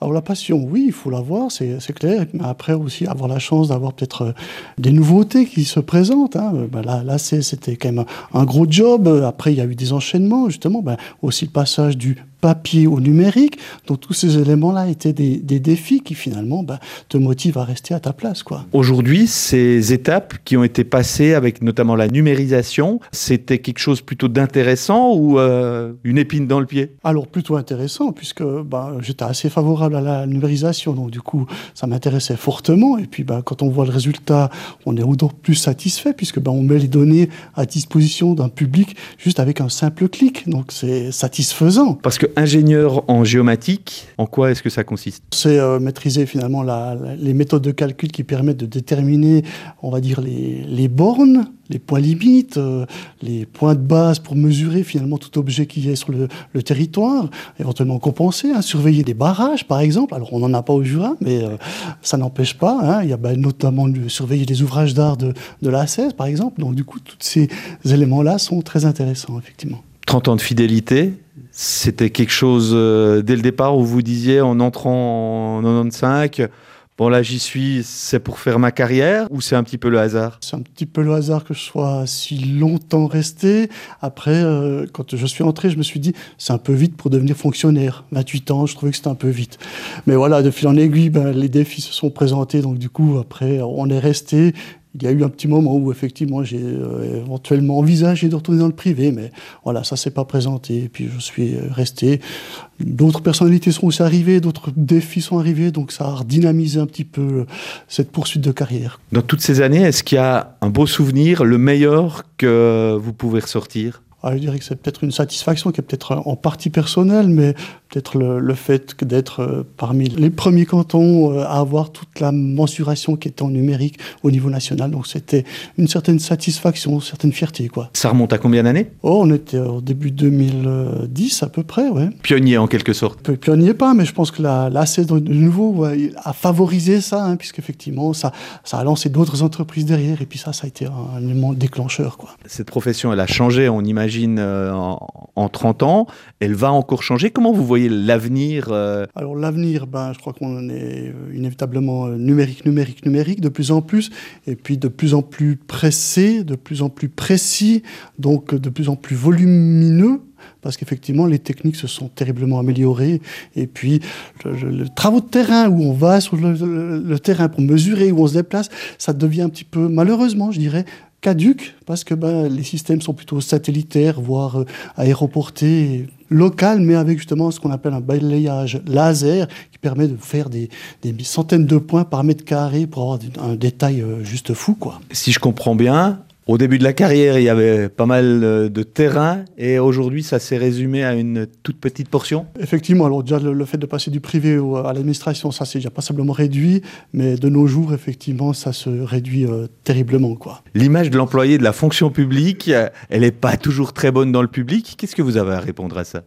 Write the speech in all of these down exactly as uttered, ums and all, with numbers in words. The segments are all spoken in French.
Alors la passion, oui, il faut l'avoir, c'est, c'est clair. Mais après aussi avoir la chance d'avoir peut-être euh, des nouveautés qui se présentent. Hein. Ben là, là c'est, c'était quand même un, un gros job. Après, il y a eu des enchaînements, justement. Ben, aussi le passage du papier au numérique. Donc tous ces éléments-là étaient des, des défis qui finalement ben, te motivent à rester à ta place, quoi. Aujourd'hui, ces étapes qui ont été passées avec notamment la numérisation, c'était quelque chose plutôt d'intéressant ou euh, une épine dans le pied? Alors plutôt intéressant puisque ben, j'étais assez favorable à la numérisation, donc du coup ça m'intéressait fortement. Et puis ben, quand on voit le résultat, on est d'autant plus satisfait puisque ben, on met les données à disposition d'un public juste avec un simple clic. Donc c'est satisfaisant. Parce que ingénieur en géomatique, en quoi est-ce que ça consiste? C'est euh, maîtriser finalement la, la, les méthodes de calcul qui permettent de déterminer, on va dire, les, les bornes, les points limites, euh, les points de base pour mesurer finalement tout objet qui est sur le, le territoire, éventuellement compenser, hein, surveiller des barrages par exemple. Alors on n'en a pas au Jura, mais euh, ça n'empêche pas. Hein, il y a ben, notamment de surveiller les ouvrages d'art de, de l'A seize par exemple. Donc du coup, tous ces éléments-là sont très intéressants, effectivement. trente ans de fidélité, c'était quelque chose euh, dès le départ où vous disiez en entrant en quatre-vingt-quinze, bon là j'y suis, c'est pour faire ma carrière, ou c'est un petit peu le hasard? C'est un petit peu le hasard que je sois si longtemps resté. Après, euh, quand je suis entré, je me suis dit, c'est un peu vite pour devenir fonctionnaire. vingt-huit ans, je trouvais que c'était un peu vite. Mais voilà, de fil en aiguille, ben, les défis se sont présentés. Donc du coup, après, on est resté. Il y a eu un petit moment où, effectivement, j'ai euh, éventuellement envisagé de retourner dans le privé, mais voilà, ça ne s'est pas présenté. Et puis, je suis resté. D'autres personnalités sont aussi arrivées, d'autres défis sont arrivés, donc ça a redynamisé un petit peu cette poursuite de carrière. Dans toutes ces années, est-ce qu'il y a un beau souvenir, le meilleur que vous pouvez ressortir? Ah, je dirais que c'est peut-être une satisfaction qui est peut-être en partie personnelle, mais peut-être le, le fait d'être euh, parmi les premiers cantons euh, à avoir toute la mensuration qui était en numérique au niveau national. Donc c'était une certaine satisfaction, une certaine fierté, quoi. Ça remonte à combien d'années? Oh, on était au début deux mille dix à peu près, ouais. Pionnier en quelque sorte. Pionnier pas, mais je pense que la, la C E S de nouveau ouais, a favorisé ça, hein, puisqu'effectivement ça, ça a lancé d'autres entreprises derrière, et puis ça, ça a été un, un élément déclencheur, quoi. Cette profession, elle a changé, on imagine, euh, en, en trente ans. Elle va encore changer. Comment vous voyez l'avenir euh... Alors l'avenir, ben, je crois qu'on est inévitablement numérique, numérique, numérique, de plus en plus, et puis de plus en plus pressé, de plus en plus précis, donc de plus en plus volumineux, parce qu'effectivement, les techniques se sont terriblement améliorées. Et puis, le, le, le travaux de terrain, où on va sur le, le, le terrain pour mesurer, où on se déplace, ça devient un petit peu, malheureusement, je dirais, caduque, parce que ben, les systèmes sont plutôt satellitaires, voire euh, aéroportés, local, mais avec justement ce qu'on appelle un balayage laser qui permet de faire des, des centaines de points par mètre carré pour avoir un détail euh, juste fou, quoi. Si je comprends bien, au début de la carrière, il y avait pas mal de terrain et aujourd'hui, ça s'est résumé à une toute petite portion? Effectivement, alors déjà le, le fait de passer du privé au, à l'administration, ça s'est déjà passablement réduit, mais de nos jours, effectivement, ça se réduit euh, terriblement, quoi. L'image de l'employé de la fonction publique, elle n'est pas toujours très bonne dans le public. Qu'est-ce que vous avez à répondre à ça?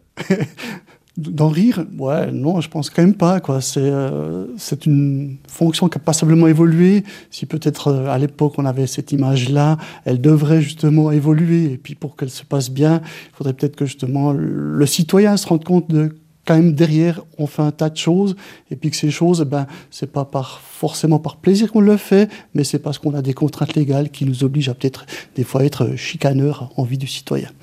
D'en rire, ouais, non, je pense quand même pas, quoi. C'est, euh, c'est une fonction qui a passablement évolué. Si peut-être euh, à l'époque on avait cette image-là, elle devrait justement évoluer. Et puis pour qu'elle se passe bien, il faudrait peut-être que justement le, le citoyen se rende compte de quand même derrière on fait un tas de choses et puis que ces choses, ben c'est pas par forcément par plaisir qu'on le fait, mais c'est parce qu'on a des contraintes légales qui nous obligent à peut-être des fois être chicaneurs en vie du citoyen.